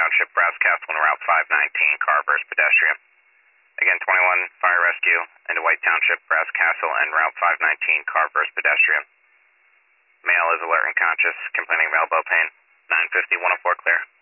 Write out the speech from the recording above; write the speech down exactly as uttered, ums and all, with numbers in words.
Township, Brass Castle, and Route five nineteen, car burst pedestrian. Again, twenty-one, fire rescue into White Township, Brass Castle, and Route five nineteen, car burst pedestrian. Male is alert and conscious, complaining of elbow pain. nine fifty, one oh four clear.